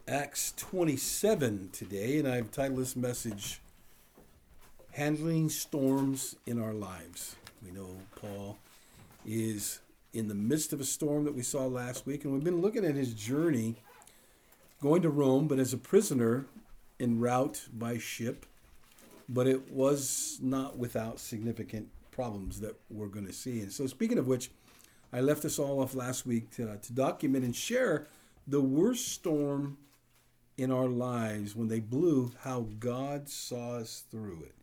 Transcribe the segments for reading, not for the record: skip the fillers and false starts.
Acts 27 today, and I've titled this message, Handling Storms in Our Lives. We know Paul is in the midst of a storm that we saw last week, and we've been looking at his journey going to Rome, but as a prisoner en route by ship. But it was not without significant problems that we're going to see. And so speaking of which, I left us all off last week to document and share the worst storm in our lives when they blew, how God saw us through it.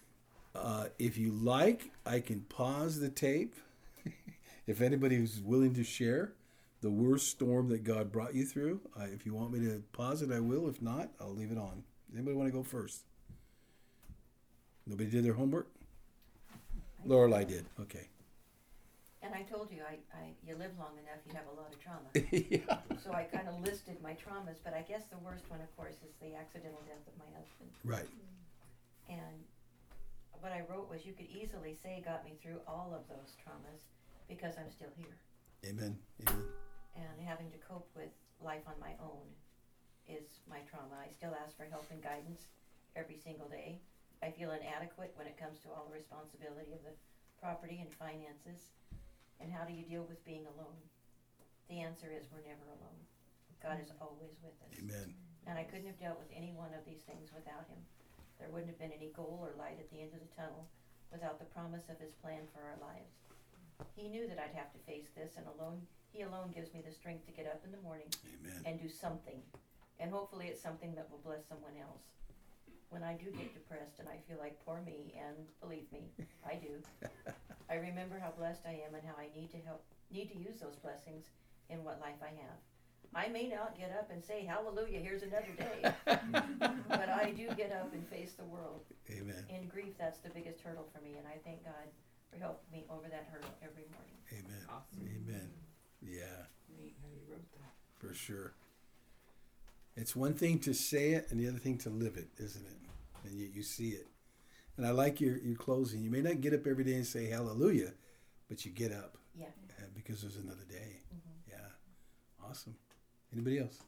If you like, I can pause the tape. If anybody who's willing to share the worst storm that God brought you through, if you want me to pause it, I will. If not, I'll leave it on. Anybody want to go first? Nobody did their homework? Lorelei did. Okay. And I told you, you live long enough, you have a lot of trauma. Yeah. So I kind of listed my traumas, but I guess the worst one, of course, is the accidental death of my husband. Right. And what I wrote was, you could easily say got me through all of those traumas because I'm still here. Amen. Amen. And having to cope with life on my own is my trauma. I still ask for help and guidance every single day. I feel inadequate when it comes to all the responsibility of the property and finances. And how do you deal with being alone? The answer is we're never alone. God is always with us. Amen. And I couldn't have dealt with any one of these things without him. There wouldn't have been any goal or light at the end of the tunnel without the promise of his plan for our lives. He knew that I'd have to face this, and he alone gives me the strength to get up in the morning. Amen. And do something. And hopefully it's something that will bless someone else. When I do get depressed and I feel like poor me, and believe me, I do, I remember how blessed I am and how I need to use those blessings in what life I have. I may not get up and say, hallelujah, here's another day, but I do get up and face the world. Amen. In grief, that's the biggest hurdle for me, and I thank God for helping me over that hurdle every morning. Amen. Awesome. Amen. Yeah. Neat how you wrote that. For sure. It's one thing to say it and the other thing to live it, isn't it? And you see it. And I like your closing. You may not get up every day and say hallelujah, but you get up. Yeah. Because there's another day. Mm-hmm. Yeah. Awesome. Anybody else?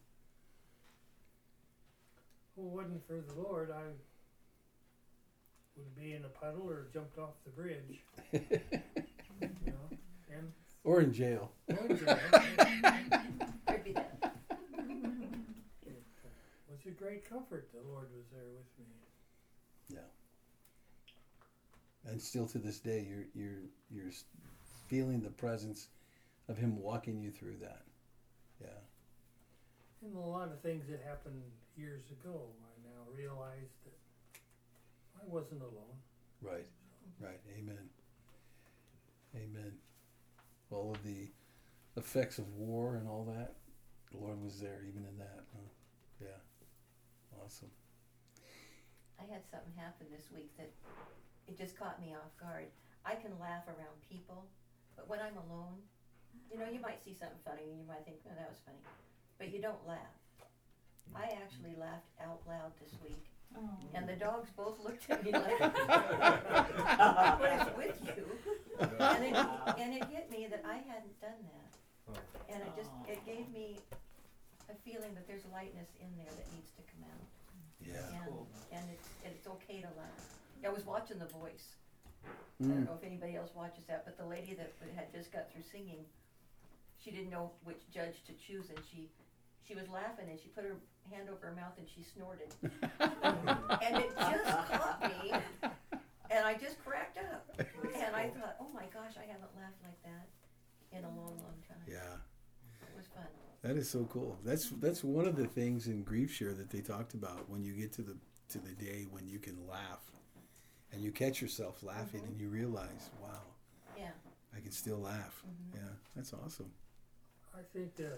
Well, it wasn't for the Lord, I would be in a puddle or jumped off the bridge. You know, and Or in jail. Could be that. It was a great comfort the Lord was there with me. Yeah. And still to this day, you're feeling the presence of Him walking you through that. Yeah. And a lot of things that happened years ago, I now realize that I wasn't alone. Right. Right. Amen. Amen. All of the effects of war and all that, the Lord was there even in that. Huh? Yeah. Awesome. I had something happen this week that it just caught me off guard. I can laugh around people, but when I'm alone, you might see something funny and you might think, oh, that was funny, but you don't laugh. I actually laughed out loud this week, and the dogs both looked at me like, what is with you? And it hit me that I hadn't done that, and it gave me a feeling that there's lightness in there that needs to come out. Yeah. And it's okay to laugh. I was watching The Voice. I don't know if anybody else watches that, but the lady that had just got through singing, she didn't know which judge to choose, and she was laughing, and she put her hand over her mouth and she snorted. And it just caught me, and I just cracked up. And I thought, oh my gosh, I haven't laughed like that in a long, long time. Yeah. It was fun. That is so cool. That's one of the things in Grief Share that they talked about when you get to the day when you can laugh, and you catch yourself laughing, and you realize, wow, Yeah. I can still laugh. Yeah, that's awesome. I think the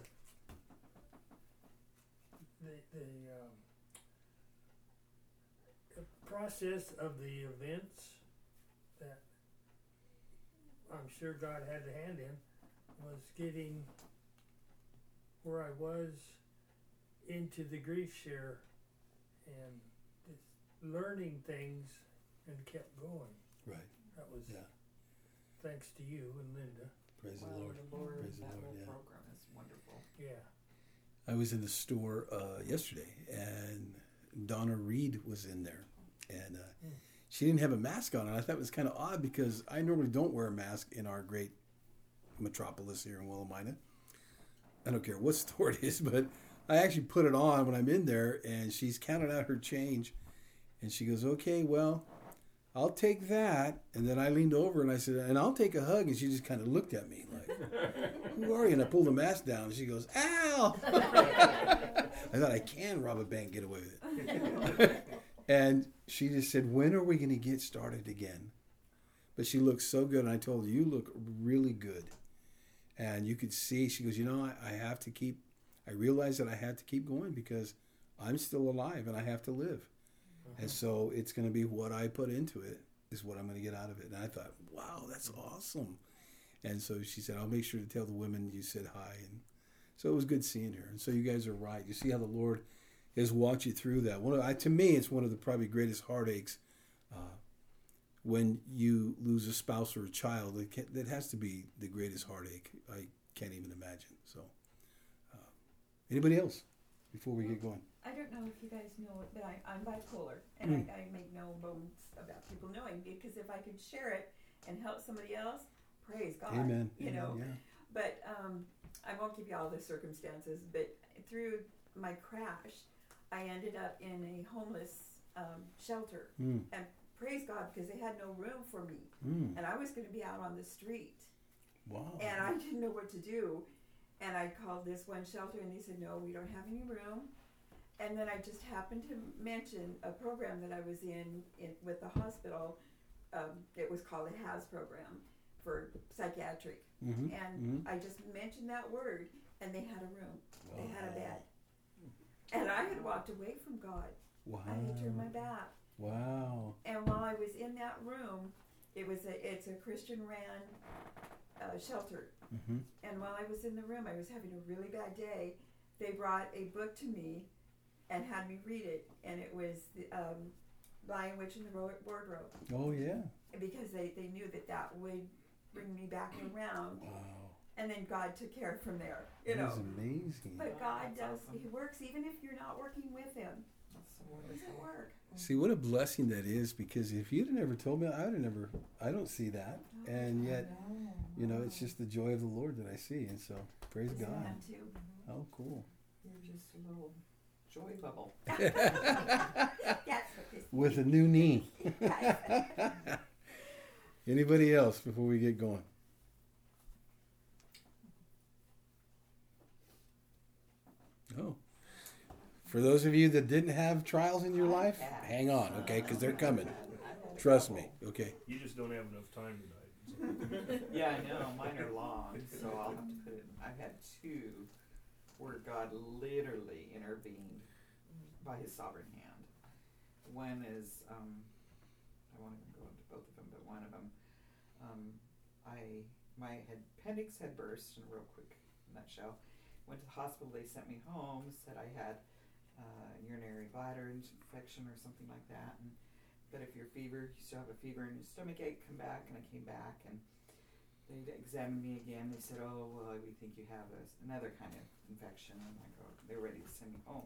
process of the events that I'm sure God had a hand in was getting where I was into the Grief Share and just learning things and kept going. Right. That was Yeah. thanks to you and Linda. Praise Well, the Lord. the Lord, Praise the that Lord, whole yeah. program is wonderful. Yeah. I was in the store yesterday, and Donna Reed was in there, and she didn't have a mask on, and I thought it was kind of odd because I normally don't wear a mask in our great metropolis here in Willamina. I don't care what store it is, but I actually put it on when I'm in there, and she's counted out her change, and she goes, "Okay, well, I'll take that." And then I leaned over and I said, "And I'll take a hug." And she just kind of looked at me like, "Who are you?" And I pulled the mask down, and she goes, "Ow!" I thought, I can rob a bank, get away with it. And she just said, "When are we going to get started again?" But she looked so good, and I told her, "You look really good." And you could see, she goes, I realized that I had to keep going because I'm still alive and I have to live. And so it's going to be what I put into it is what I'm going to get out of it. And I thought, wow, that's awesome. And so she said, "I'll make sure to tell the women you said hi." And so it was good seeing her. And so you guys are right. You see how the Lord has walked you through that. To me, it's one of the probably greatest heartaches when you lose a spouse or a child. That has to be the greatest heartache. I can't even imagine. So anybody else before we get going? I don't know if you guys know it, but I'm bipolar, and I make no bones about people knowing, because if I could share it and help somebody else, praise God. Amen. You know. Yeah. But I won't give you all the circumstances, but through my crash, I ended up in a homeless shelter. And praise God, because they had no room for me. And I was going to be out on the street. Wow. And I didn't know what to do. And I called this one shelter, and they said, "No, we don't have any room." And then I just happened to mention a program that I was in with the hospital. It was called a HAS program for psychiatric. And I just mentioned that word, and they had a room. Wow. They had a bed. And I had walked away from God. Wow. I had turned my back. Wow. And while I was in that room, it's a Christian-ran shelter. And while I was in the room, I was having a really bad day. They brought a book to me and had me read it, and it was the Lion, Witch, and the Wardrobe. Oh, yeah. Because they knew that would bring me back around. Wow. And then God took care from there. That is amazing. But God does, He works even if you're not working with Him. He doesn't work. See, what a blessing that is, because if you'd have never told me, I don't see that. And yet, it's just the joy of the Lord that I see. And so, praise God. Him too. Oh, cool. You're just a little joy bubble. That's what this With a new knee. means. Anybody else before we get going? Oh. For those of you that didn't have trials in your life, hang on, okay? Because they're coming. Trust me, okay? You just don't have enough time tonight. Yeah, I know. Mine are long, so I'll have to put it. I've had two where God literally intervened by His sovereign hand. One is, I won't even go into both of them, but one of them, my appendix had burst in a real quick nutshell. Went to the hospital. They sent me home. Said I had urinary bladder infection or something like that. But if you still have a fever and your stomach ache, come back. And I came back, and they examined me again. They said, "Oh, well, we think you have another kind of infection." And they're ready to send me home.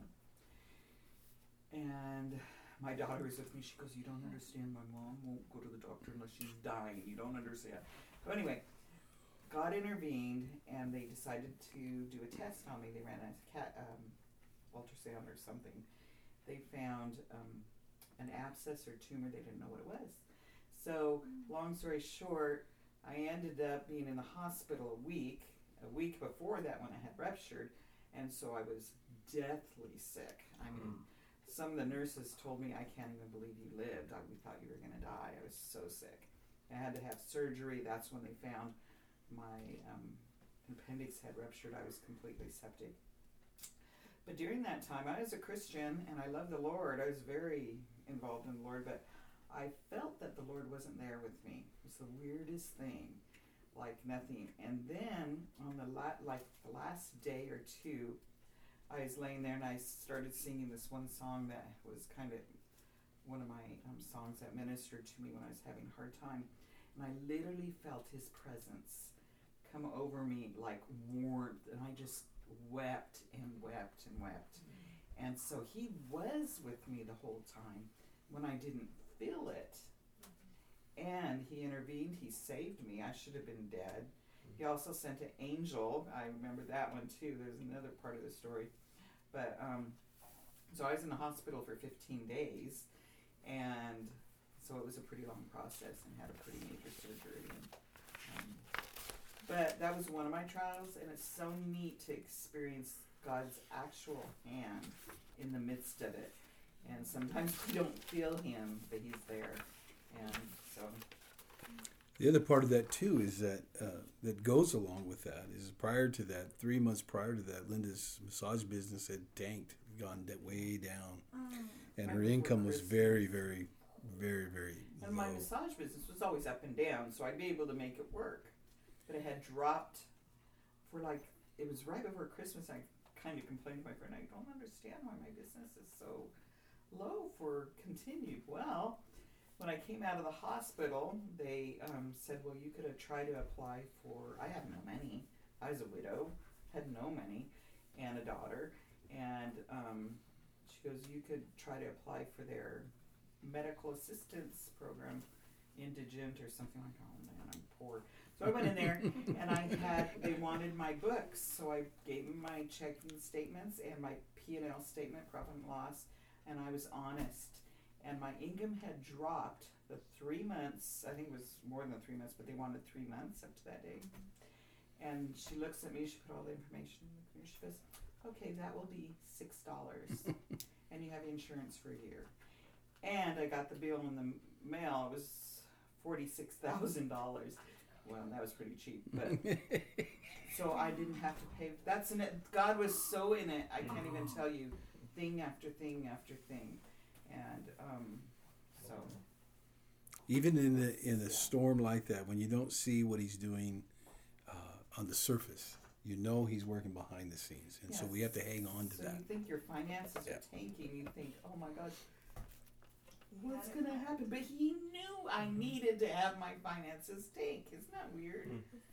And my daughter was with me. She goes, "You don't understand. My mom won't go to the doctor unless she's dying. You don't understand." So anyway, God intervened, and they decided to do a test on me. They ran a ultrasound or something. They found an abscess or tumor. They didn't know what it was. So, long story short, I ended up being in the hospital a week before that when I had ruptured, and so I was deathly sick. I mean, some of the nurses told me, "I can't even believe you lived. We thought you were going to die." I was so sick. I had to have surgery. That's when they found my appendix had ruptured. I was completely septic. But during that time, I was a Christian, and I loved the Lord. I was very involved in the Lord, but I felt that the Lord wasn't there with me. It was the weirdest thing, like nothing. And then on the last day or two, I was laying there, and I started singing this one song that was kind of one of my songs that ministered to me when I was having a hard time. And I literally felt His presence come over me like warmth, and I just wept and wept. And so he was with me the whole time when I didn't feel it. And he intervened. He saved me. I should have been dead. He also sent an angel. I remember that one too. There's another part of the story. But so I was in the hospital for 15 days. And so it was a pretty long process and had a pretty major surgery. But that was one of my trials. And it's so neat to experience God's actual hand in the midst of it. And sometimes we don't feel him, but he's there. And so The other part of that too is that that goes along with that is prior to that, 3 months prior to that, Linda's massage business had tanked, gone way down, and her Right before income was Christmas. very, very, very, very And my low. massage business was always up and down, so I'd be able to make it work. But it had dropped for it was right before Christmas. I kind of complained to my friend, I don't understand why my business is so low for continued. Well, when I came out of the hospital, they said, well, you could have tried to apply for, I had no money. I was a widow, had no money, and a daughter. And she goes, you could try to apply for their medical assistance program, indigent or something like that. Oh man, I'm poor. So I went in there and they wanted my books. So I gave them my checking statements and my P&L statement, profit and loss, and I was honest. And my income had dropped the 3 months, I think it was more than 3 months, but they wanted 3 months up to that day. And she looks at me, she put all the information in the computer, she goes, okay, that will be $6. And you have insurance for a year. And I got the bill in the mail, it was $46,000. Well, that was pretty cheap, but so I didn't have to pay. God was so in it, I can't even tell you, thing after thing after thing. And so Even in a storm like that, when you don't see what he's doing on the surface, you know he's working behind the scenes, and so we have to hang on to so that. you think your finances Yeah. are tanking, you think, oh my gosh, what's going to happen? But he knew I needed to have my finances tank. Isn't that weird?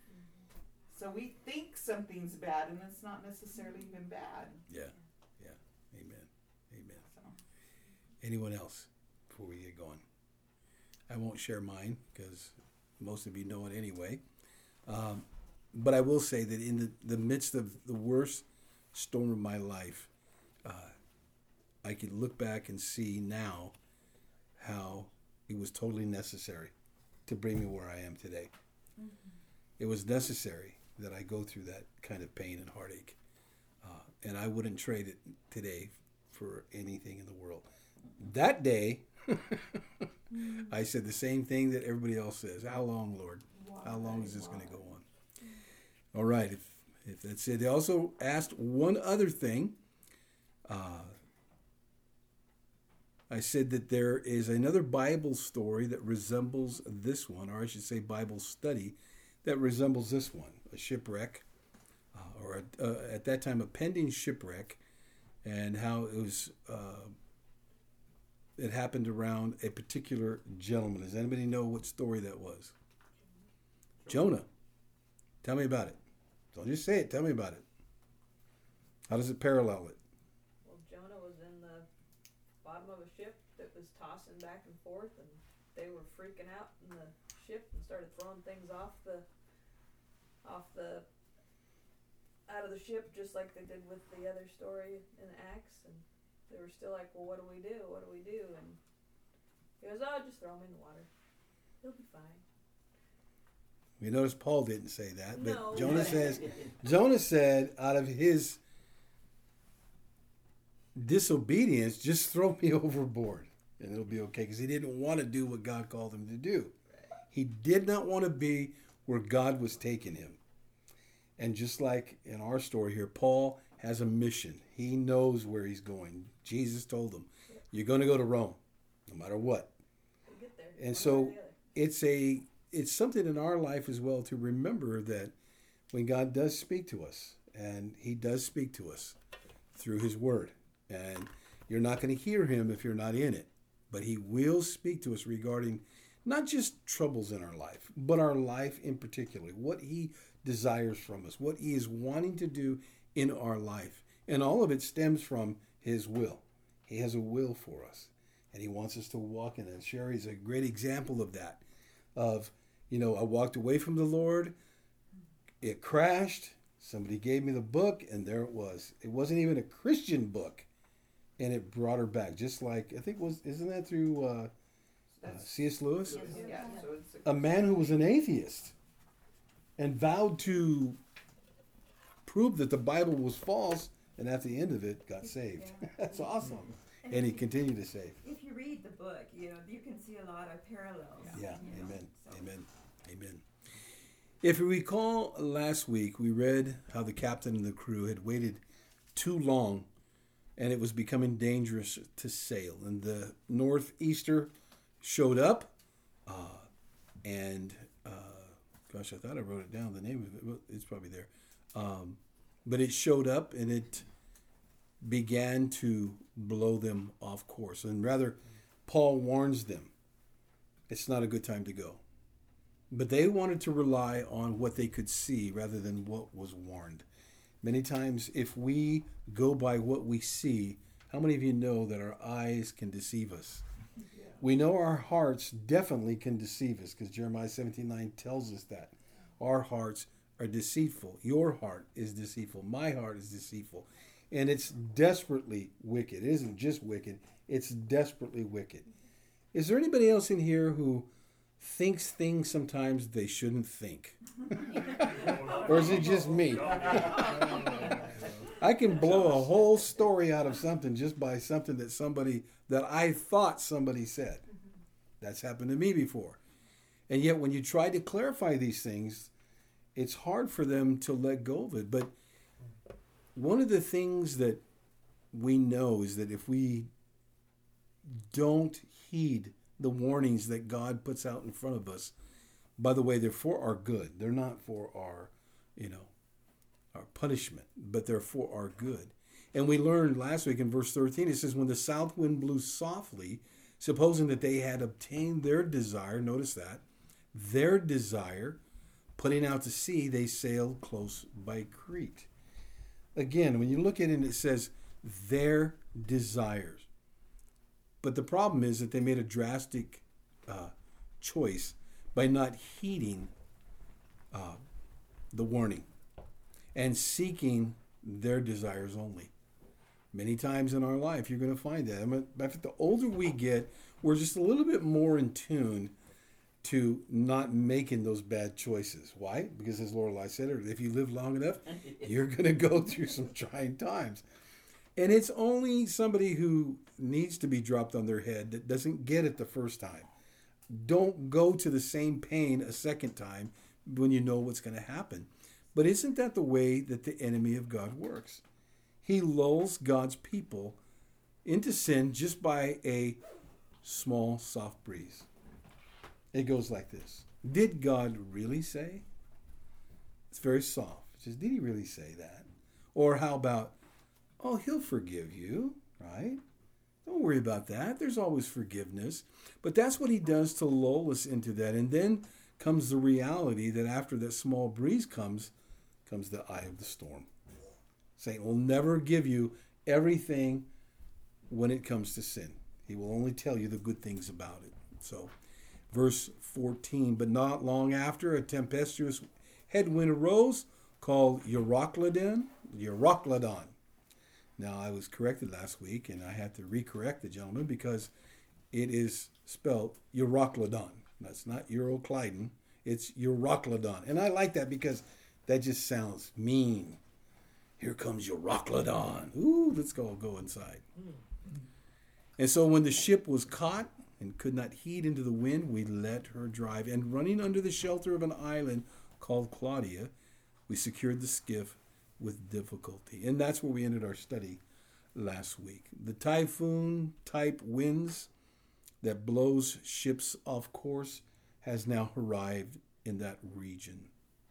So we think something's bad, and it's not necessarily even bad. Yeah, yeah. Amen. Amen. So. Anyone else before we get going? I won't share mine because most of you know it anyway. But I will say that in the midst of the worst storm of my life, I can look back and see now how it was totally necessary to bring me where I am today. It was necessary that I go through that kind of pain and heartache. And I wouldn't trade it today for anything in the world. That day, I said the same thing that everybody else says. How long, Lord? How long is this going to go on? All right, if that's it. They also asked one other thing. I said that there is another Bible story that resembles this one, or I should say Bible study, that resembles this one, a shipwreck, or at that time a pending shipwreck, and how it was... it happened around a particular gentleman. Does anybody know what story that was? Jonah. Tell me about it. Don't just say it. Tell me about it. How does it parallel it? Well, Jonah was in the bottom of a ship that was tossing back and forth, and they were freaking out in the ship and started throwing things out of the ship, just like they did with the other story in Acts. And they were still like, well, what do we do? What do we do? And he goes, oh, just throw him in the water. He'll be fine. We notice Paul didn't say that, but No. Jonah said out of his disobedience, just throw me overboard and it'll be okay, because he didn't want to do what God called him to do. He did not want to be where God was taking him. And just like in our story here, Paul has a mission. He knows where he's going. Jesus told him, you're going to go to Rome, no matter what. We'll get there. And one so way or the other. it's something in our life as well to remember that when God does speak to us, and he does speak to us through his word, and you're not going to hear him if you're not in it, but he will speak to us regarding not just troubles in our life, but our life in particular, what he desires from us, what he is wanting to do in our life. And all of it stems from His will. He has a will for us, and He wants us to walk in it. Sherry's a great example of that. Of, I walked away from the Lord, it crashed, somebody gave me the book, and there it was. It wasn't even a Christian book, and it brought her back. Just like, I think isn't that through C.S. Lewis? Yeah, so it's A man who was an atheist and vowed to prove that the Bible was false, and at the end of it got saved. Yeah. That's awesome. And he continued to save. If you read the book, you can see a lot of parallels. Yeah, you know, amen, so. amen, amen. If you recall, last week we read how the captain and the crew had waited too long, and it was becoming dangerous to sail. And the northeaster showed up, and gosh, I thought I wrote it down. The name of it, well, it's probably there. But it showed up, and it began to blow them off course. And rather, Paul warns them, it's not a good time to go. But they wanted to rely on what they could see rather than what was warned. Many times, if we go by what we see, how many of you know that our eyes can deceive us? yeah. We know our hearts definitely can deceive us, because Jeremiah 17:9 tells us that. Our hearts are deceitful. Your heart is deceitful. My heart is deceitful. And it's desperately wicked. It isn't just wicked, it's desperately wicked. Is there anybody else in here who thinks things sometimes they shouldn't think? Or is it just me? I can blow a whole story out of something just by something that I thought somebody said. That's happened to me before. And yet when you try to clarify these things, it's hard for them to let go of it. But one of the things that we know is that if we don't heed the warnings that God puts out in front of us, by the way, they're for our good. They're not for our punishment, but they're for our good. And we learned last week in verse 13, it says, when the south wind blew softly, supposing that they had obtained their desire, notice that, their desire, putting out to sea, they sailed close by Crete. Again, when you look at it, it says their desires. But the problem is that they made a drastic choice by not heeding the warning and seeking their desires only. Many times in our life, you're going to find that. In fact, the older we get, we're just a little bit more in tune to not making those bad choices. Why? Because as Lorelei said, if you live long enough, you're going to go through some trying times. And it's only somebody who needs to be dropped on their head that doesn't get it the first time. Don't go to the same pain a second time when you know what's going to happen. But isn't that the way that the enemy of God works? He lulls God's people into sin just by a small, soft breeze. It goes like this. Did God really say? It's very soft. It says, did he really say that? Or how about, oh, he'll forgive you, right? Don't worry about that. There's always forgiveness. But that's what he does to lull us into that. And then comes the reality that after that small breeze comes the eye of the storm. Satan will never give you everything when it comes to sin. He will only tell you the good things about it. So, verse 14, but not long after, a tempestuous headwind arose called Euroclydon. Now, I was corrected last week, and I had to recorrect the gentleman because it is spelled Euroclydon. That's not Euroclydon. It's Euroclydon. And I like that because that just sounds mean. Here comes Euroclydon. Ooh, let's go inside. And so when the ship was caught and could not heed into the wind, we let her drive. And running under the shelter of an island called Claudia, we secured the skiff with difficulty. And that's where we ended our study last week. The typhoon-type winds that blows ships off course has now arrived in that region.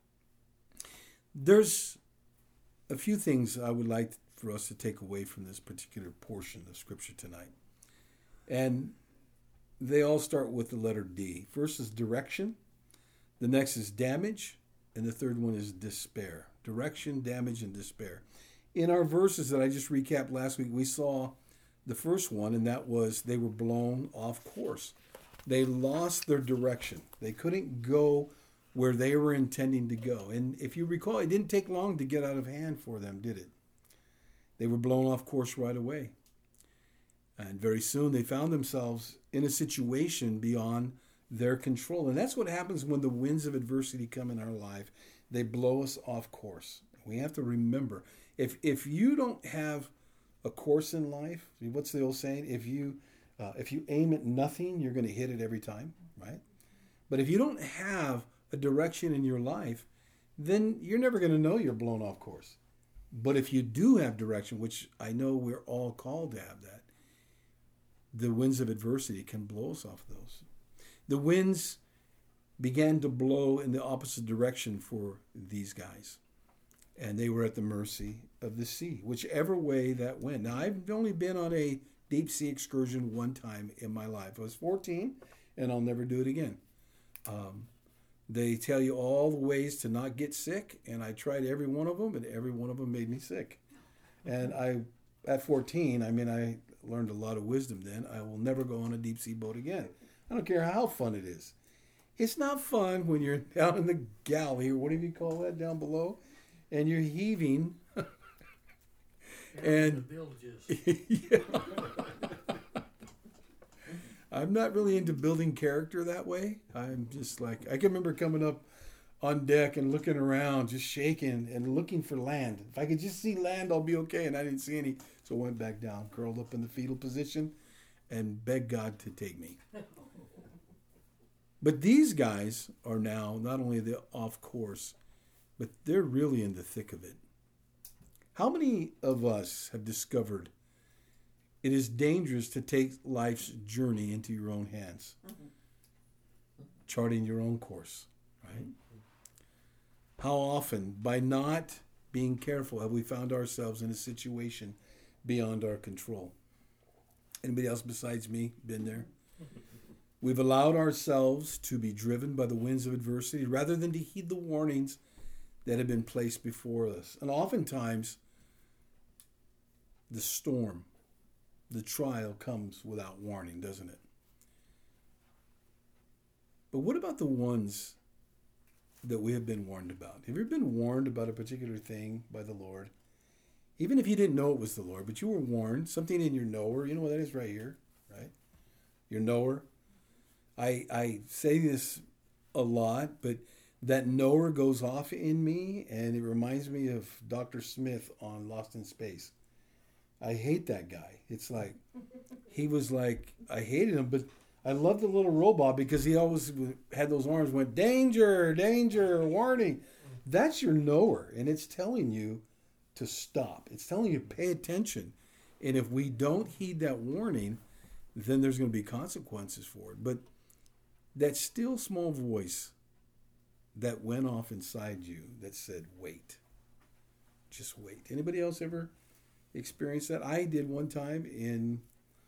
There's a few things I would like for us to take away from this particular portion of Scripture tonight. And they all start with the letter D. First is direction. The next is damage. And the third one is despair. Direction, damage, and despair. In our verses that I just recapped last week, we saw the first one, and that was they were blown off course. They lost their direction. They couldn't go where they were intending to go. And if you recall, it didn't take long to get out of hand for them, did it? They were blown off course right away. And very soon they found themselves in a situation beyond their control. And that's what happens when the winds of adversity come in our life. They blow us off course. We have to remember, if you don't have a course in life, what's the old saying? If you aim at nothing, you're going to hit it every time, right? But if you don't have a direction in your life, then you're never going to know you're blown off course. But if you do have direction, which I know we're all called to have that, the winds of adversity can blow us off those. The winds began to blow in the opposite direction for these guys. And they were at the mercy of the sea, whichever way that went. Now, I've only been on a deep sea excursion one time in my life. I was 14, and I'll never do it again. They tell you all the ways to not get sick, and I tried every one of them, and every one of them made me sick. And at 14, I learned a lot of wisdom then. I will never go on a deep sea boat again. I don't care how fun it is. It's not fun when you're down in the galley, or whatever you call that, down below, and you're heaving. And the bilges. yeah. I'm not really into building character that way. I'm just like, I can remember coming up on deck and looking around, just shaking and looking for land. If I could just see land, I'll be okay. And I didn't see any. So I went back down, curled up in the fetal position, and begged God to take me. But these guys are now not only off course, but they're really in the thick of it. How many of us have discovered it is dangerous to take life's journey into your own hands, charting your own course, right? How often, by not being careful, have we found ourselves in a situation beyond our control? Anybody else besides me been there? We've allowed ourselves to be driven by the winds of adversity rather than to heed the warnings that have been placed before us. And oftentimes, the storm, the trial comes without warning, doesn't it? But what about the ones that we have been warned about? Have you ever been warned about a particular thing by the Lord? Even if you didn't know it was the Lord, but you were warned, something in your knower, you know what that is right here, right? Your knower. I say this a lot, but that knower goes off in me, and it reminds me of Dr. Smith on Lost in Space. I hate that guy. It's like, he was like, I hated him, but I loved the little robot because he always had those arms, went, danger, danger, warning. That's your knower, and it's telling you to stop. It's telling you to pay attention. And if we don't heed that warning, then there's going to be consequences for it. But that still small voice that went off inside you that said, wait, just wait. Anybody else ever experienced that? I did one time in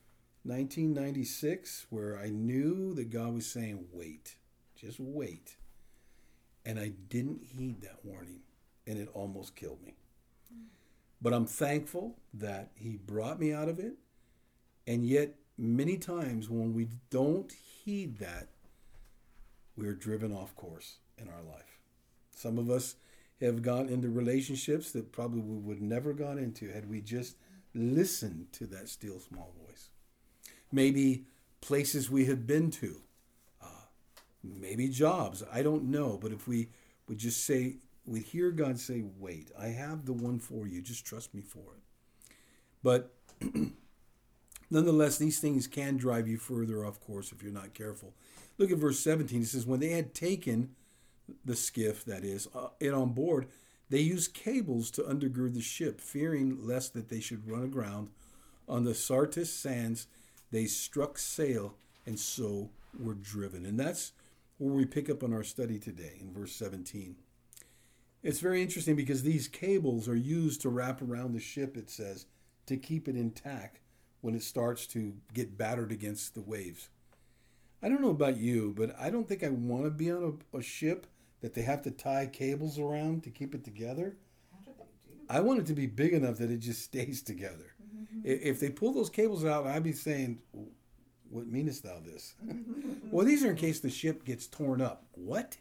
1996 where I knew that God was saying, wait, just wait. And I didn't heed that warning, and it almost killed me. But I'm thankful that he brought me out of it. And yet, many times when we don't heed that, we're driven off course in our life. Some of us have gone into relationships that probably we would never gone into had we just listened to that still small voice. Maybe places we have been to, maybe jobs, I don't know. But if we would just say, we'd hear God say, wait, I have the one for you, just trust me for it. But nonetheless, these things can drive you further off course if you're not careful. Look at verse 17. It says, when they had taken the skiff, that is, it on board, they used cables to undergird the ship, fearing lest that they should run aground. On the Syrtis sands, they struck sail and so were driven. And that's where we pick up on our study today in verse 17. It's very interesting because these cables are used to wrap around the ship, it says, to keep it intact when it starts to get battered against the waves. I don't know about you, but I don't think I want to be on a ship that they have to tie cables around to keep it together. How do they do I want it to be big enough that it just stays together. If they pull those cables out, I'd be saying, what meanest thou this? Well, these are in case the ship gets torn up. What?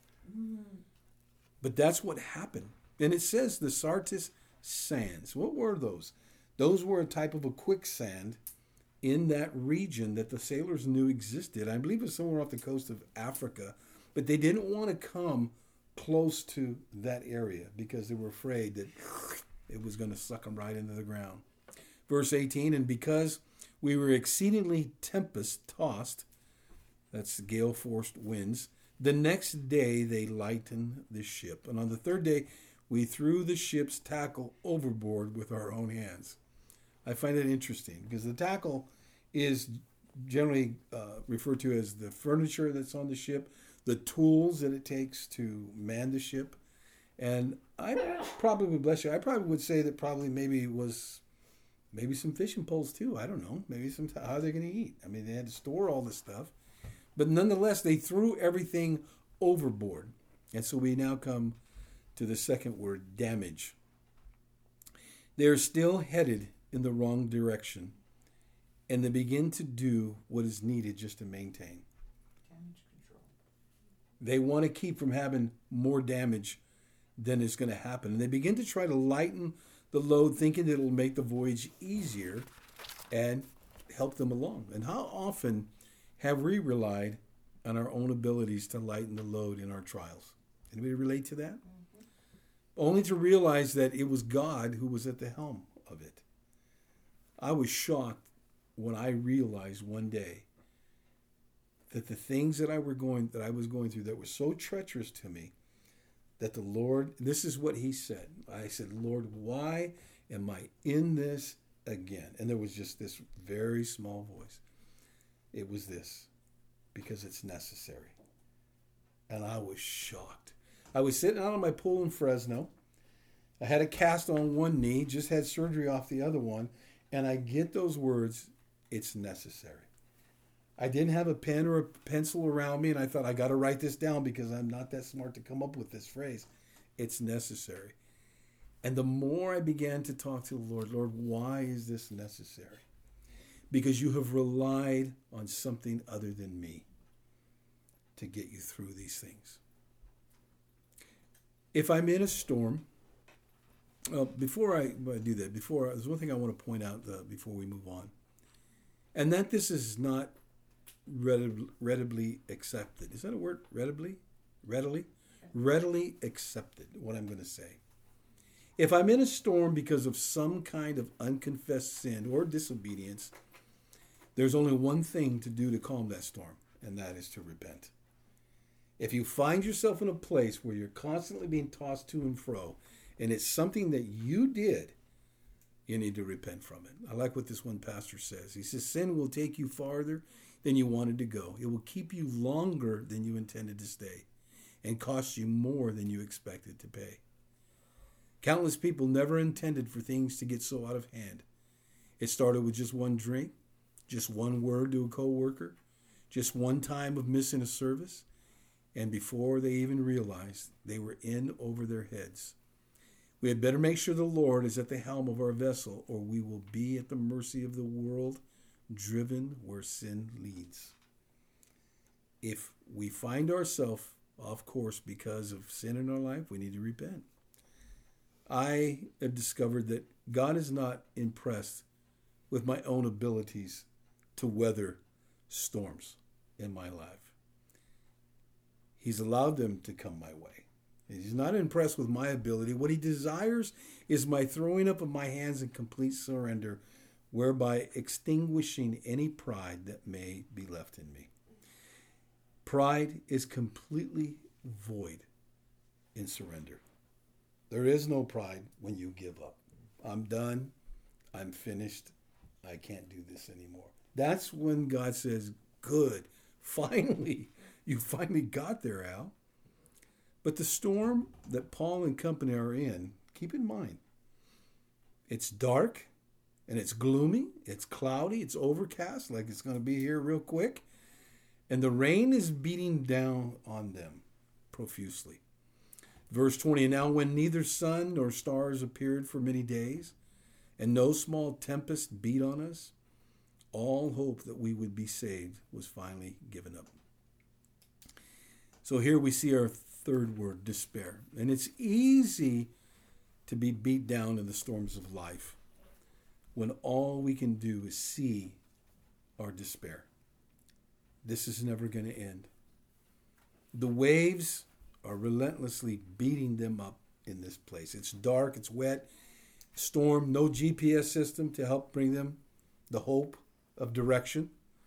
But that's what happened. And it says the Syrtis sands. What were those? Those were a type of a quicksand in that region that the sailors knew existed. I believe it was somewhere off the coast of Africa. But they didn't want to come close to that area because they were afraid that it was going to suck them right into the ground. Verse 18, and because we were exceedingly tempest-tossed, that's gale-forced winds, the next day they lightened the ship. And on the third day, we threw the ship's tackle overboard with our own hands. I find it interesting because the tackle is generally referred to as the furniture that's on the ship, the tools that it takes to man the ship. And I probably would say that probably maybe it was some fishing poles too. I don't know. Maybe how are they going to eat? I mean, they had to store all this stuff. But nonetheless, they threw everything overboard. And so we now come to the second word, damage. They're still headed in the wrong direction. And they begin to do what is needed just to maintain. Damage control. They want to keep from having more damage than is going to happen. And they begin to try to lighten the load, thinking that it'll make the voyage easier and help them along. And how often have we relied on our own abilities to lighten the load in our trials? Anybody relate to that? Mm-hmm. Only to realize that it was God who was at the helm of it. I was shocked when I realized one day that the things that I was going through that were so treacherous to me, that the Lord, this is what he said. I said, Lord, why am I in this again? And there was just this very small voice. It was this, because it's necessary. And I was shocked. I was sitting out on my pool in Fresno. I had a cast on one knee, just had surgery off the other one. And I get those words, it's necessary. I didn't have a pen or a pencil around me, and I thought, I got to write this down because I'm not that smart to come up with this phrase. It's necessary. And the more I began to talk to the Lord, Lord, why is this necessary? Because you have relied on something other than me to get you through these things. If I'm in a storm, before I do that, there's one thing I want to point out before we move on. And that this is not readily accepted. Is that a word? Readily? Readily accepted, what I'm going to say. If I'm in a storm because of some kind of unconfessed sin or disobedience, there's only one thing to do to calm that storm, and that is to repent. If you find yourself in a place where you're constantly being tossed to and fro, and it's something that you did, you need to repent from it. I like what this one pastor says. He says, sin will take you farther than you wanted to go. It will keep you longer than you intended to stay and cost you more than you expected to pay. Countless people never intended for things to get so out of hand. It started with just one drink, just one word to a coworker, just one time of missing a service, and before they even realized, they were in over their heads. We had better make sure the Lord is at the helm of our vessel, or we will be at the mercy of the world, driven where sin leads. If we find ourselves off course because of sin in our life, we need to repent. I have discovered that God is not impressed with my own abilities to weather storms in my life. He's allowed them to come my way. He's not impressed with my ability. What he desires is my throwing up of my hands in complete surrender, whereby extinguishing any pride that may be left in me. Pride is completely void in surrender. There is no pride when you give up. I'm done. I'm finished. I can't do this anymore. That's when God says, good. Finally, you finally got there, Al. But the storm that Paul and company are in, keep in mind, it's dark and it's gloomy, it's cloudy, it's overcast, like it's going to be here real quick. And the rain is beating down on them profusely. Verse 20, now when neither sun nor stars appeared for many days, and no small tempest beat on us, all hope that we would be saved was finally given up. So here we see our third word, despair. And it's easy to be beat down in the storms of life when all we can do is see our despair. This is never going to end. The waves are relentlessly beating them up in this place. It's dark, it's wet, storm, no GPS system to help bring them the hope of direction.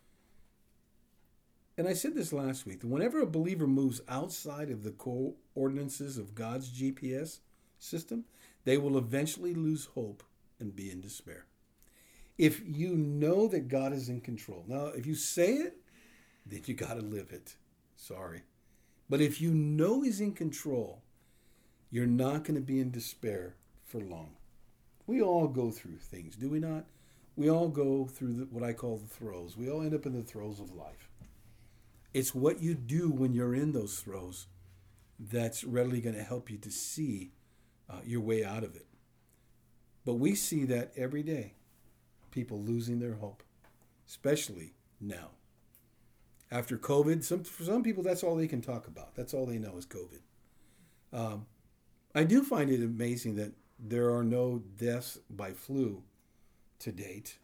And I said this last week, that whenever a believer moves outside of the coordinates of God's GPS system, they will eventually lose hope and be in despair. If you know that God is in control. Now, if you say it, then you got to live it. Sorry. But if you know he's in control, you're not going to be in despair for long. We all go through things, do we not? We all go through what I call the throes. We all end up in the throes of life. It's what you do when you're in those throes that's readily going to help you to see your way out of it. But we see that every day. People losing their hope, especially now. After COVID, for some people, that's all they can talk about. That's all they know is COVID. I do find it amazing that there are no deaths by flu to date.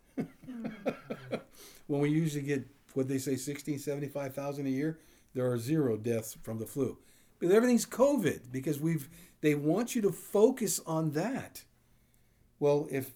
When we usually get, what they say, 60, 75,000 a year, there are 0 deaths from the flu. But everything's COVID because they want you to focus on that. Well, if,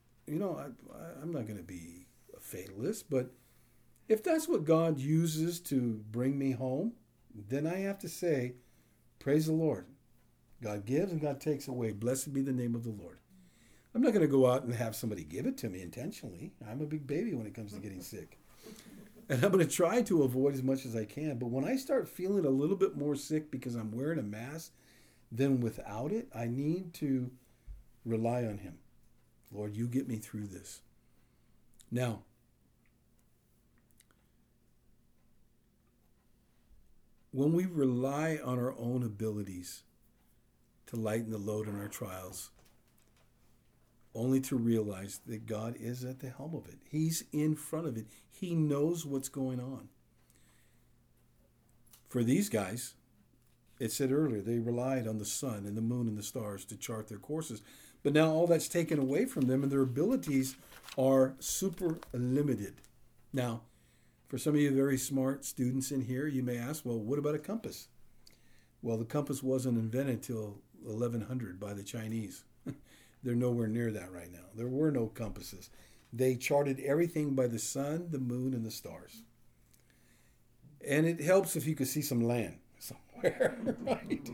I'm not going to be a fatalist, but if that's what God uses to bring me home, then I have to say, praise the Lord. God gives and God takes away. Blessed be the name of the Lord. I'm not going to go out and have somebody give it to me intentionally. I'm a big baby when it comes to getting sick. And I'm going to try to avoid as much as I can. But when I start feeling a little bit more sick because I'm wearing a mask than without it, I need to rely on him. Lord, you get me through this. Now, when we rely on our own abilities to lighten the load on our trials, only to realize that God is at the helm of it. He's in front of it. He knows what's going on. For these guys, it said earlier, they relied on the sun and the moon and the stars to chart their courses. But now all that's taken away from them and their abilities are super limited. Now, for some of you very smart students in here, you may ask, well, what about a compass? Well, the compass wasn't invented till 1100 by the Chinese. They're nowhere near that right now. There were no compasses. They charted everything by the sun, the moon, and the stars. And it helps if you could see some land somewhere, right?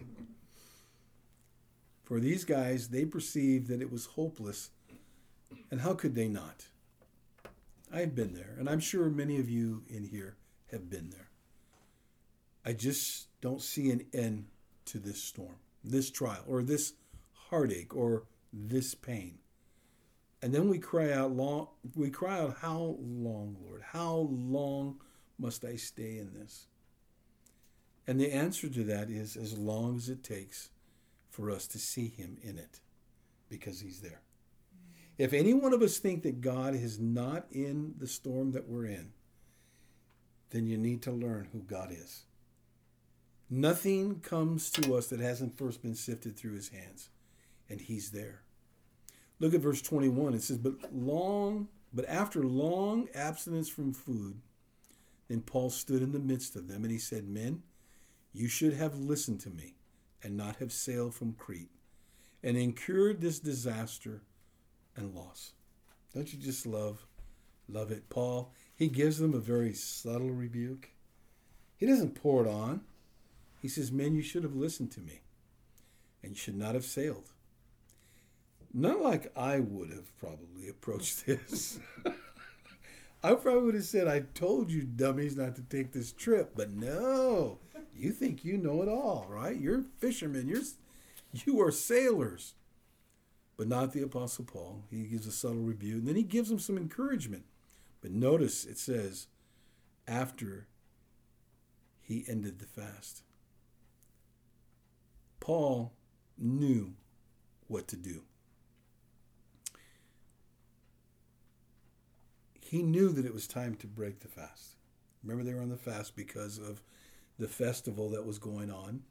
For these guys, they perceived that it was hopeless. And how could they not? I've been there, and I'm sure many of you in here have been there. I just don't see an end to this storm, this trial, or this heartache, or this pain. And then we cry out, how long, Lord? How long must I stay in this? And the answer to that is as long as it takes for us to see him in it, because he's there. If any one of us think that God is not in the storm that we're in, then you need to learn who God is. Nothing comes to us that hasn't first been sifted through his hands, and he's there. Look at verse 21. It says, but after long abstinence from food, then Paul stood in the midst of them, and he said, men, you should have listened to me and not have sailed from Crete and incurred this disaster and loss. Don't you just love it? Paul, he gives them a very subtle rebuke. He doesn't pour it on. He says, men, you should have listened to me and you should not have sailed. Not like I would have probably approached this. I probably would have said, I told you dummies not to take this trip. But no, you think you know it all, right? You're fishermen. You are sailors. But not the Apostle Paul. He gives a subtle rebuke. And then he gives them some encouragement. But notice it says, after he ended the fast. Paul knew what to do. He knew that it was time to break the fast. Remember, they were on the fast because of the festival that was going on.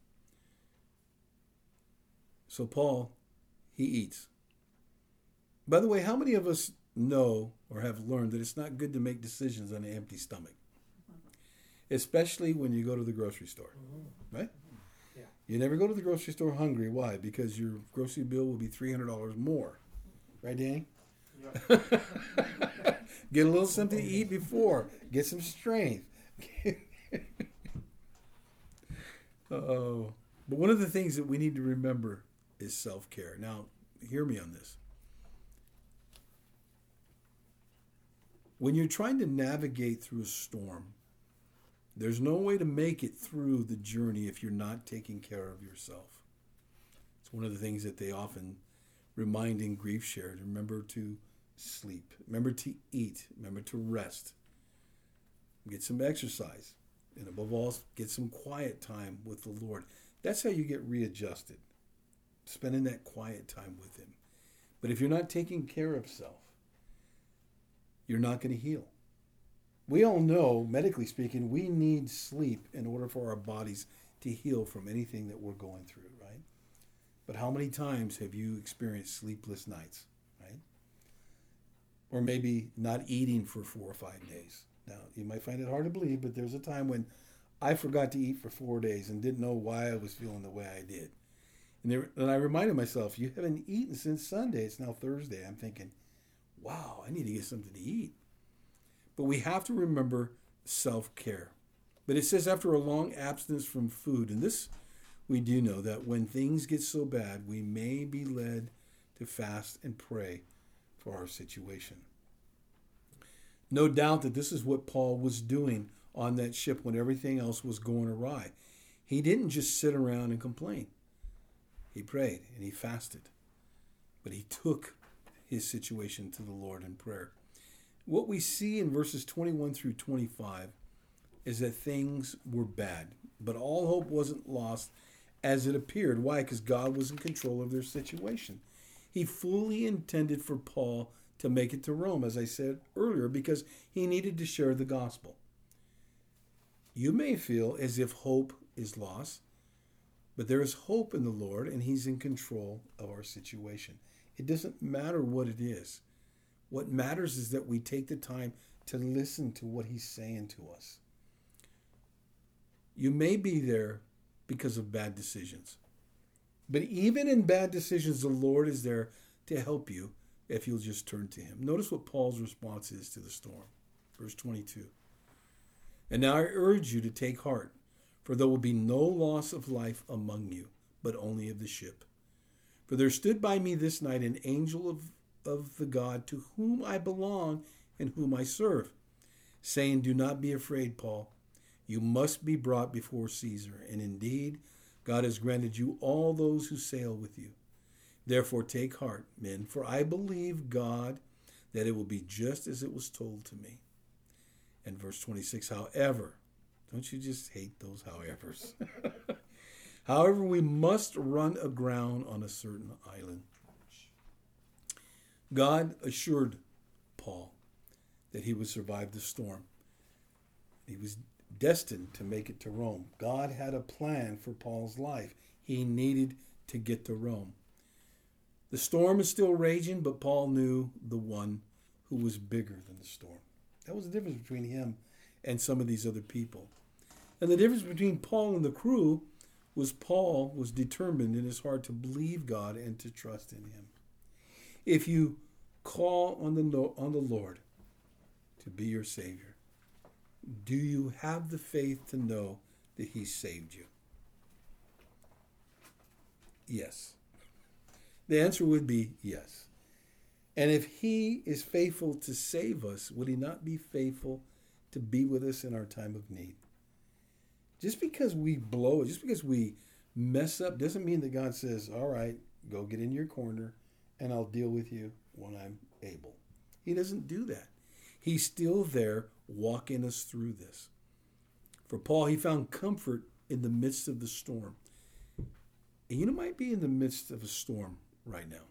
So Paul, he eats. By the way, how many of us know or have learned that it's not good to make decisions on an empty stomach? Especially when you go to the grocery store, right? Yeah. You never go to the grocery store hungry. Why? Because your grocery bill will be $300 more. Right, Danny? Yep. Get a little something to eat before. Get some strength. Oh, but one of the things that we need to remember is self-care. Now, hear me on this. When you're trying to navigate through a storm, there's no way to make it through the journey if you're not taking care of yourself. It's one of the things that they often remind in Grief Share. Remember to sleep. Remember to eat. Remember to rest. Get some exercise. And above all, get some quiet time with the Lord. That's how you get readjusted. Spending that quiet time with Him. But if you're not taking care of self, you're not going to heal. We all know, medically speaking, we need sleep in order for our bodies to heal from anything that we're going through, right? But how many times have you experienced sleepless nights, right? Or maybe not eating for 4 or 5 days. Now, you might find it hard to believe, but there's a time when I forgot to eat for 4 days and didn't know why I was feeling the way I did. And I reminded myself, you haven't eaten since Sunday. It's now Thursday. I'm thinking, wow, I need to get something to eat. But we have to remember self-care. But it says after a long abstinence from food, and this we do know, that when things get so bad, we may be led to fast and pray for our situation. No doubt that this is what Paul was doing on that ship when everything else was going awry. He didn't just sit around and complain. He prayed and he fasted. But he took his situation to the Lord in prayer. What we see in verses 21 through 25 is that things were bad, but all hope wasn't lost as it appeared. Why? Because God was in control of their situation. He fully intended for Paul to make it to Rome, as I said earlier, because he needed to share the gospel. You may feel as if hope is lost, but there is hope in the Lord, and He's in control of our situation. It doesn't matter what it is. What matters is that we take the time to listen to what He's saying to us. You may be there because of bad decisions. But even in bad decisions, the Lord is there to help you if you'll just turn to Him. Notice what Paul's response is to the storm. Verse 22. And now I urge you to take heart, for there will be no loss of life among you, but only of the ship. For there stood by me this night an angel of the God to whom I belong and whom I serve, saying, do not be afraid, Paul. You must be brought before Caesar, and indeed God has granted you all those who sail with you. Therefore take heart, men, for I believe God that it will be just as it was told to me. And verse 26, however, don't you just hate those howevers? However, we must run aground on a certain island. God assured Paul that he would survive the storm. He was destined to make it to Rome. God had a plan for Paul's life. He needed to get to Rome. The storm is still raging, but Paul knew the one who was bigger than the storm. That was the difference between him and some of these other people. And the difference between Paul and the crew was Paul was determined in his heart to believe God and to trust in Him. If you call on the Lord to be your Savior, do you have the faith to know that He saved you? Yes. The answer would be yes. And if He is faithful to save us, would He not be faithful to be with us in our time of need? Just because we blow it, just because we mess up, doesn't mean that God says, all right, go get in your corner and I'll deal with you when I'm able. He doesn't do that. He's still there walking us through this. For Paul, he found comfort in the midst of the storm. And you might be in the midst of a storm right now.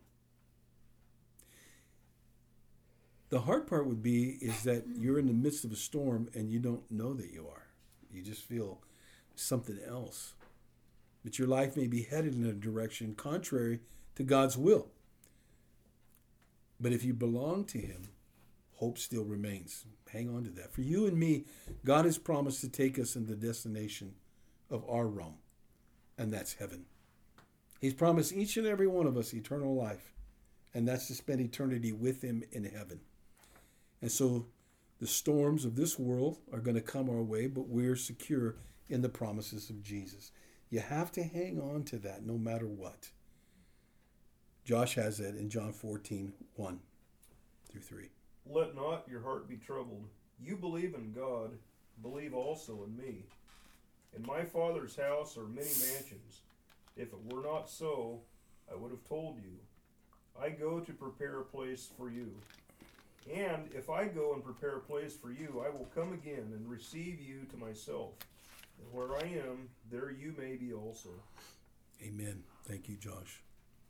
The hard part would be is that you're in the midst of a storm and you don't know that you are. You just feel something else. But your life may be headed in a direction contrary to God's will. But if you belong to him, hope still remains. Hang on to that. For you and me, God has promised to take us in the destination of our realm, and that's heaven. He's promised each and every one of us eternal life, and that's to spend eternity with him in heaven. And so the storms of this world are going to come our way, but we're secure in the promises of Jesus. You have to hang on to that no matter what. Josh has that in John 14:1-3. Let not your heart be troubled. You believe in God, believe also in me. In my Father's house are many mansions. If it were not so, I would have told you. I go to prepare a place for you. And if I go and prepare a place for you, I will come again and receive you to myself. And where I am, there you may be also. Amen. Thank you, Josh.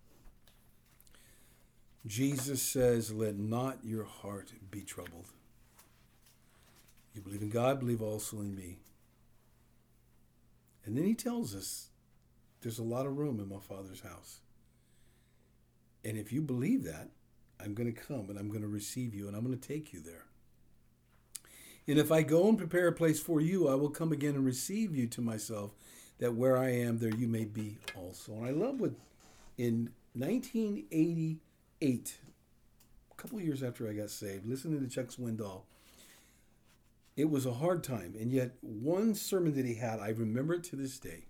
Jesus says, let not your heart be troubled. You believe in God, believe also in me. And then he tells us, there's a lot of room in my Father's house. And if you believe that, I'm going to come and I'm going to receive you and I'm going to take you there. And if I go and prepare a place for you, I will come again and receive you to myself, that where I am, there you may be also. And I love what in 1988, a couple of years after I got saved, listening to Chuck Swindoll, it was a hard time. And yet one sermon that he had, I remember it to this day.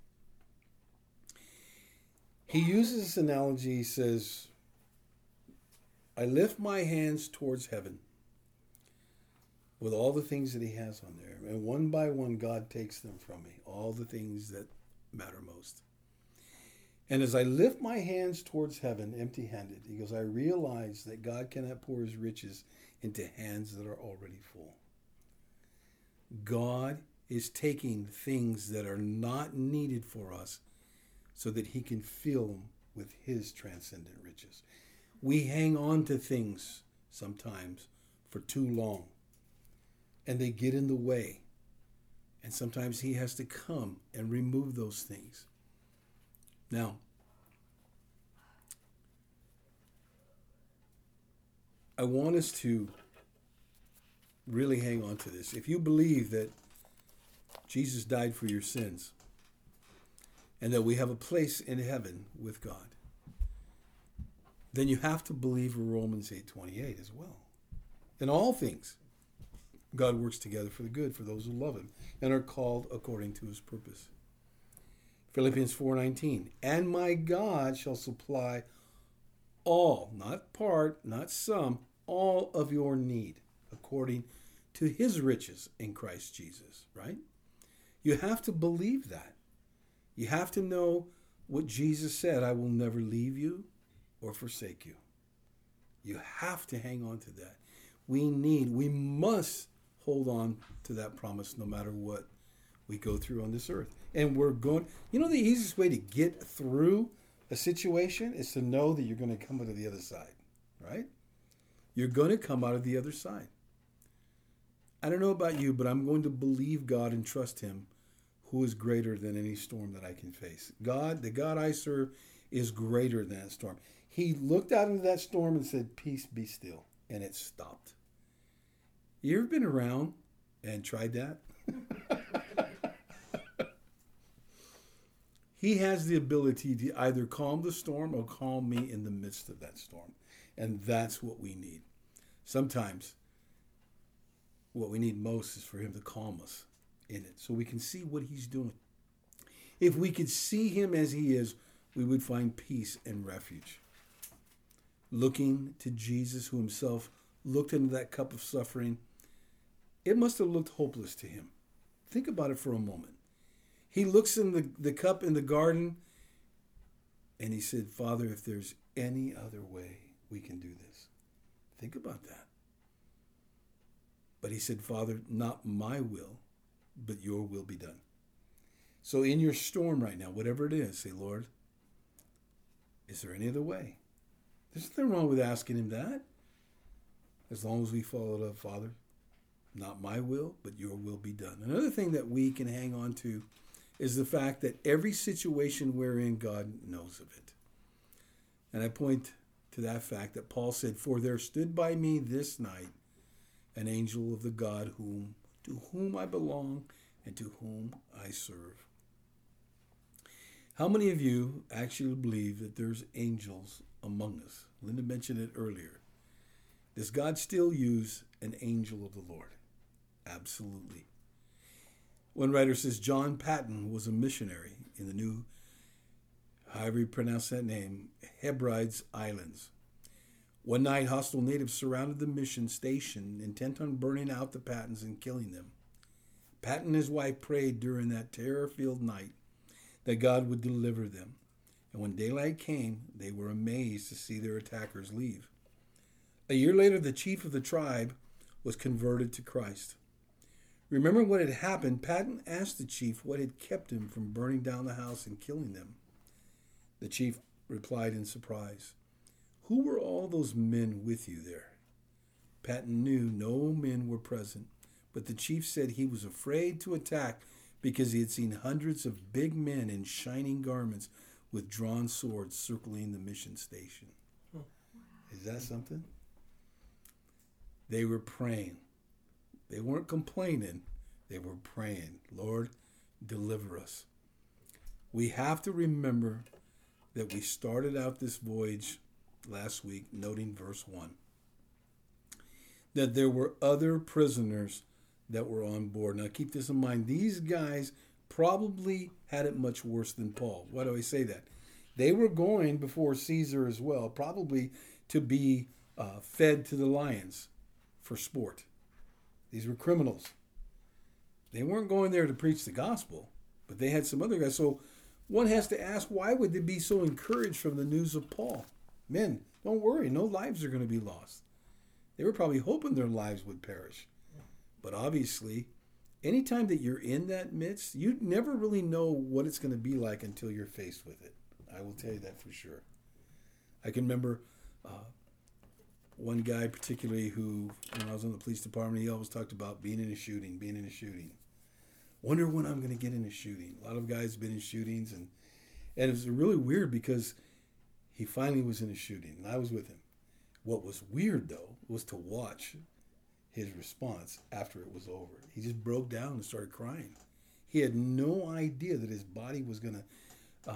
He uses this analogy. He says, I lift my hands towards heaven with all the things that he has on there. And one by one, God takes them from me, all the things that matter most. And as I lift my hands towards heaven, empty-handed, he goes, I realize that God cannot pour his riches into hands that are already full. God is taking things that are not needed for us so that he can fill them with his transcendent riches. We hang on to things sometimes for too long, and they get in the way. And sometimes he has to come and remove those things. Now, I want us to really hang on to this. If you believe that Jesus died for your sins and that we have a place in heaven with God, then you have to believe Romans 8:28 as well. In all things, God works together for the good for those who love him and are called according to his purpose. Philippians 4:19, and my God shall supply all, not part, not some, all of your need according to his riches in Christ Jesus, right? You have to believe that. You have to know what Jesus said, I will never leave you or forsake you. You have to hang on to that. We must hold on to that promise no matter what we go through on this earth. And we're going, the easiest way to get through a situation is to know that you're going to come out of the other side, right? You're going to come out of the other side. I don't know about you, but I'm going to believe God and trust him, who is greater than any storm that I can face. God, the God I serve, is greater than that storm. He looked out into that storm and said, peace, be still. And it stopped. You ever been around and tried that? He has the ability to either calm the storm or calm me in the midst of that storm. And that's what we need. Sometimes what we need most is for him to calm us in it so we can see what he's doing. If we could see him as he is, we would find peace and refuge. Looking to Jesus, who himself looked into that cup of suffering, it must have looked hopeless to him. Think about it for a moment. He looks in the cup in the garden and he said, Father, if there's any other way we can do this. Think about that. But he said, Father, not my will, but your will be done. So in your storm right now, whatever it is, say, Lord, Is there any other way? There's nothing wrong with asking him that. As long as we follow it up, Father, not my will, but your will be done. Another thing that we can hang on to is the fact that every situation we're in, God knows of it. And I point to that fact that Paul said, "For there stood by me this night an angel of the God to whom I belong and to whom I serve." How many of you actually believe that there's angels among us? Linda mentioned it earlier. Does God still use an angel of the Lord? Absolutely. One writer says John Patton was a missionary in the New, however you pronounce that name, Hebrides Islands. One night, hostile natives surrounded the mission station, intent on burning out the Pattons and killing them. Patton and his wife prayed during that terror-filled night that God would deliver them. And when daylight came, they were amazed to see their attackers leave. A year later, the chief of the tribe was converted to Christ. Remembering what had happened, Patton asked the chief what had kept him from burning down the house and killing them. The chief replied in surprise, "Who were all those men with you there?" Patton knew no men were present, but the chief said he was afraid to attack because he had seen hundreds of big men in shining garments with drawn swords circling the mission station. Is that something? They were praying. They weren't complaining. They were praying, "Lord, deliver us." We have to remember that we started out this voyage last week noting verse 1. That there were other prisoners that were on board. Now keep this in mind. These guys probably had it much worse than Paul. Why do I say that? They were going before Caesar as well, probably to be fed to the lions for sport. These were criminals. They weren't going there to preach the gospel, but they had some other guys. So one has to ask, why would they be so encouraged from the news of Paul? Men, don't worry, no lives are going to be lost. They were probably hoping their lives would perish. But obviously, anytime that you're in that midst, you never really know what it's going to be like until you're faced with it. I will tell you that for sure. I can remember one guy particularly who, when I was in the police department, he always talked about being in a shooting. Wonder when I'm going to get in a shooting. A lot of guys have been in shootings, and it was really weird because he finally was in a shooting, and I was with him. What was weird, though, was to watch his response after it was over. He just broke down and started crying. He had no idea that his body was going to,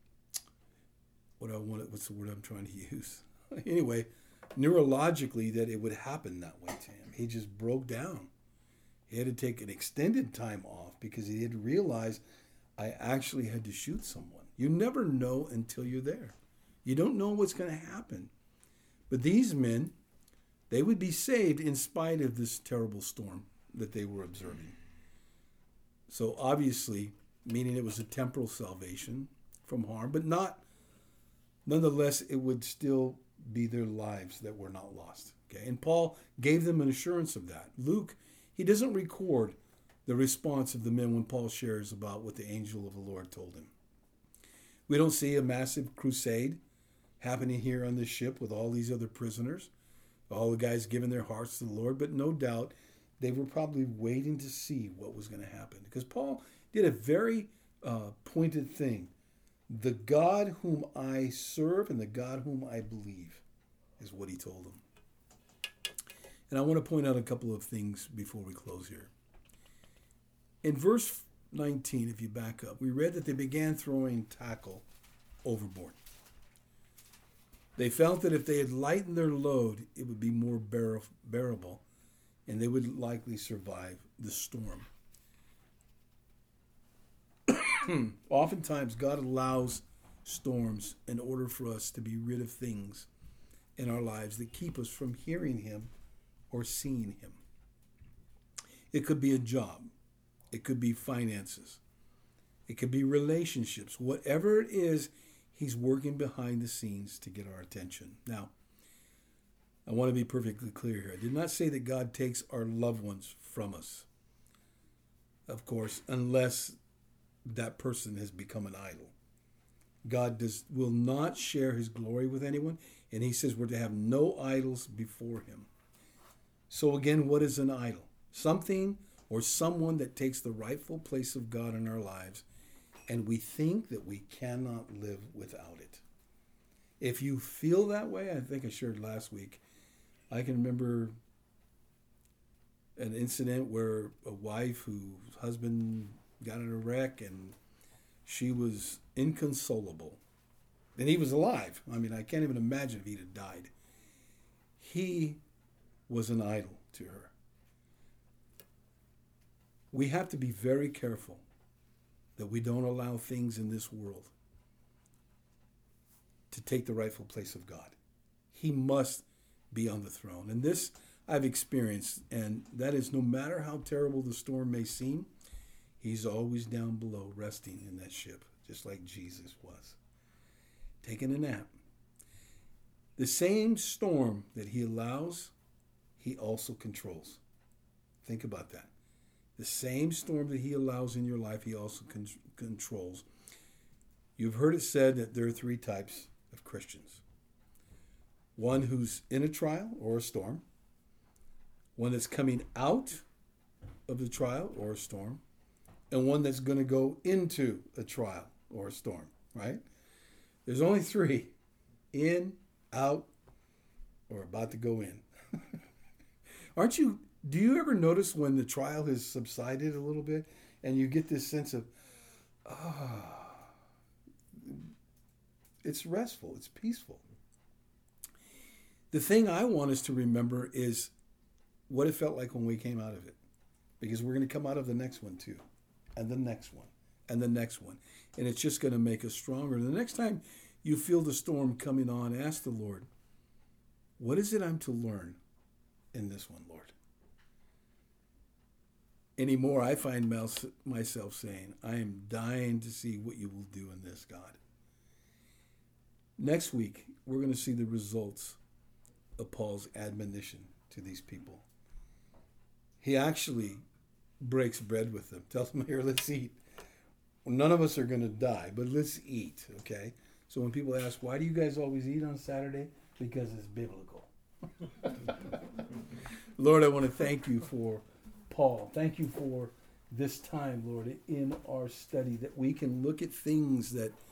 what's the word I'm trying to use? Anyway, neurologically, that it would happen that way to him. He just broke down. He had to take an extended time off because he had realized I actually had to shoot someone. You never know until you're there. You don't know what's going to happen. But these men, they would be saved in spite of this terrible storm that they were observing. So obviously, meaning it was a temporal salvation from harm, but nonetheless, it would still be their lives that were not lost. Okay, and Paul gave them an assurance of that. Luke, he doesn't record the response of the men when Paul shares about what the angel of the Lord told him. We don't see a massive crusade happening here on this ship with all these other prisoners, all the guys giving their hearts to the Lord, but no doubt they were probably waiting to see what was going to happen. Because Paul did a very pointed thing. The God whom I serve and the God whom I believe is what he told them. And I want to point out a couple of things before we close here. In verse 19, if you back up, we read that they began throwing tackle overboard. They felt that if they had lightened their load, it would be more bearable, and they would likely survive the storm. Oftentimes, God allows storms in order for us to be rid of things in our lives that keep us from hearing him or seeing him. It could be a job. It could be finances. It could be relationships. Whatever it is, he's working behind the scenes to get our attention. Now, I want to be perfectly clear here. I did not say that God takes our loved ones from us. Of course, unless that person has become an idol. God will not share his glory with anyone. And he says we're to have no idols before him. So again, what is an idol? Something or someone that takes the rightful place of God in our lives, and we think that we cannot live without it. If you feel that way, I think I shared last week, I can remember an incident where a wife whose husband got in a wreck and she was inconsolable. And he was alive. I mean, I can't even imagine if he'd have died. He was an idol to her. We have to be very careful that we don't allow things in this world to take the rightful place of God. He must be on the throne. And this I've experienced, and that is no matter how terrible the storm may seem, he's always down below resting in that ship, just like Jesus was, taking a nap. The same storm that he allows, he also controls. Think about that. The same storm that he allows in your life, he also controls. You've heard it said that there are three types of Christians. One who's in a trial or a storm. One that's coming out of the trial or a storm. And one that's going to go into a trial or a storm, right? There's only three. In, out, or about to go in. Do you ever notice when the trial has subsided a little bit and you get this sense of, it's restful, it's peaceful. The thing I want us to remember is what it felt like when we came out of it. Because we're going to come out of the next one too. And the next one. And the next one. And it's just going to make us stronger. The next time you feel the storm coming on, ask the Lord, what is it I'm to learn in this one, Lord? Anymore, I find myself saying, I am dying to see what you will do in this, God. Next week, we're going to see the results of Paul's admonition to these people. He actually breaks bread with them, tells them, here, let's eat. Well, none of us are going to die, but let's eat, okay? So when people ask, why do you guys always eat on Saturday? Because it's biblical. Lord, I want to thank you for Paul. Thank you for this time, Lord, in our study, that we can look at things that